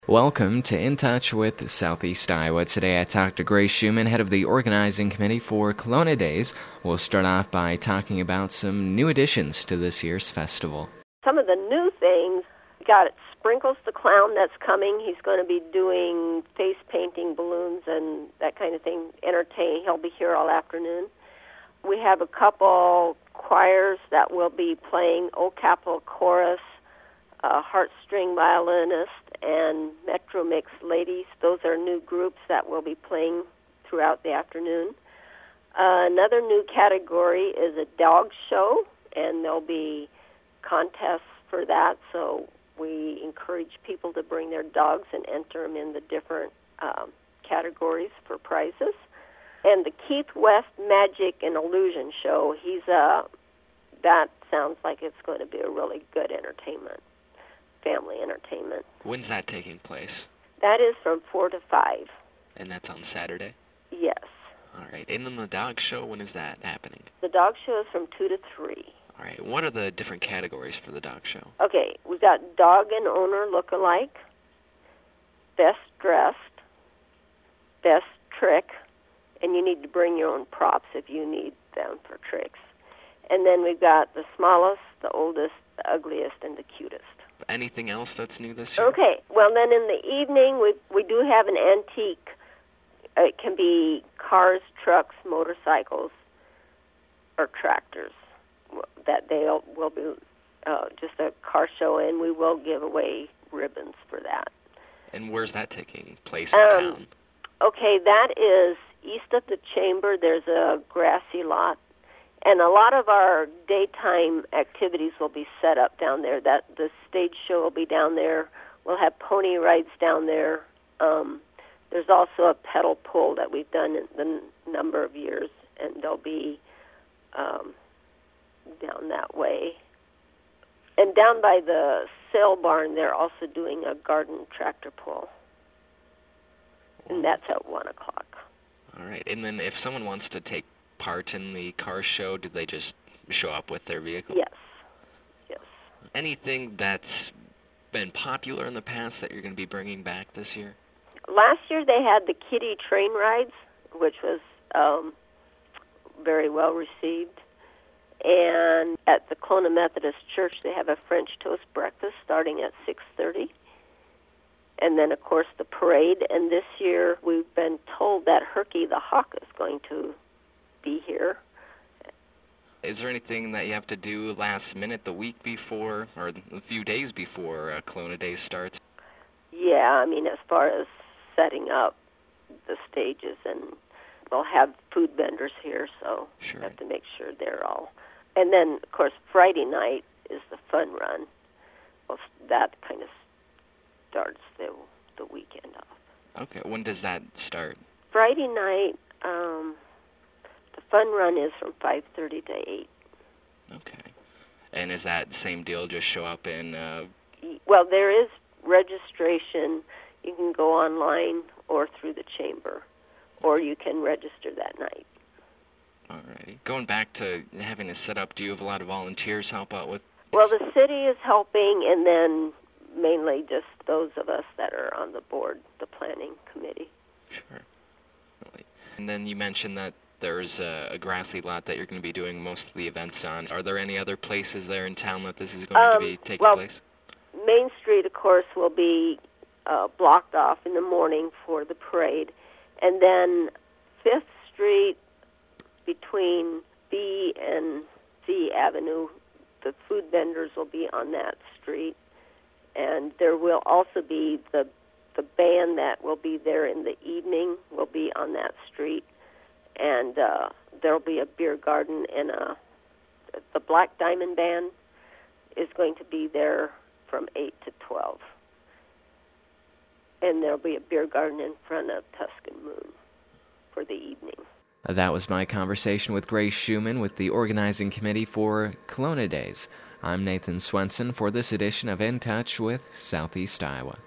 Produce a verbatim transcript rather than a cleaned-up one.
Welcome to In Touch with Southeast Iowa. Today I talked to Grace Schumann, head of the organizing committee for Kelowna Days. We'll start off by talking about some new additions to this year's festival. Some of the new things, we got Sprinkles the Clown that's coming. He's going to be doing face painting, balloons, and that kind of thing, entertaining. He'll be here all afternoon. We have a couple choirs that will be playing Old Capitol Chorus, a heartstring violinist, and Metro Mix Ladies. Those are new groups that will be playing throughout the afternoon. Uh, another new category is a dog show, and there'll be contests for that, so we encourage people to bring their dogs and enter them in the different um, categories for prizes. And the Keith West Magic and Illusion Show, he's uh, that sounds like it's going to be a really good entertainment. Family entertainment. When's that taking place? That is from four to five. And that's on Saturday? Yes. All right. And then the dog show, when is that happening? The dog show is from two to three. All right. What are the different categories for the dog show? Okay. We've got dog and owner look-alike, best dressed, best trick, and you need to bring your own props if you need them for tricks. And then we've got the smallest, the oldest, the ugliest, and the cutest. Anything else that's new this year? Okay. Well, then in the evening, we we do have an antique. It can be cars, trucks, motorcycles, or tractors. That they will be uh, just a car show, and we will give away ribbons for that. And where's that taking place in um, town? Okay, that is east of the chamber. There's a grassy lot. And a lot of our daytime activities will be set up down there. That the stage show will be down there. We'll have pony rides down there. Um, there's also a pedal pull that we've done in the n- number of years, and they'll be um, down that way. And down by the sale barn, they're also doing a garden tractor pull, and that's at one o'clock. All right. And then if someone wants to take part in the car show, do they just show up with their vehicle? Yes. Yes. Anything that's been popular in the past that you're going to be bringing back this year? Last year they had the kiddie train rides, which was um, very well received. And at the Kelowna Methodist Church, they have a French toast breakfast starting at six thirty. And then, of course, the parade. And this year we've been told that Herky the Hawk is going to be here. Is there anything that you have to do last minute, the week before, or a few days before uh, Kelowna Days starts? Yeah, I mean, as far as setting up the stages, and we'll have food vendors here, so sure. we have to make sure they're all. And then, of course, Friday night is the fun run. Well, that kind of starts the the weekend off. Okay, when does that start? Friday night, um, the fun run is from five thirty to eight. Okay. And is that the same deal, just show up in... Uh... Well, there is registration. You can go online or through the chamber, or you can register that night. All righty. Going back to having to set up, do you have a lot of volunteers help out with... Well, the city is helping, and then mainly just those of us that are on the board, the planning committee. Sure. Really. And then you mentioned that there's a, a grassy lot that you're going to be doing most of the events on. Are there any other places there in town that this is going um, to be taking well, place? Main Street, of course, will be uh, blocked off in the morning for the parade. And then Fifth Street between B and C Avenue, the food vendors will be on that street. And there will also be the the band that will be there in the evening will be on that street. And uh, there'll be a beer garden, and a, the Black Diamond Band is going to be there from eight to twelve. And there'll be a beer garden in front of Tuscan Moon for the evening. That was my conversation with Grace Schumann with the organizing committee for Kelowna Days. I'm Nathan Swenson for this edition of In Touch with Southeast Iowa.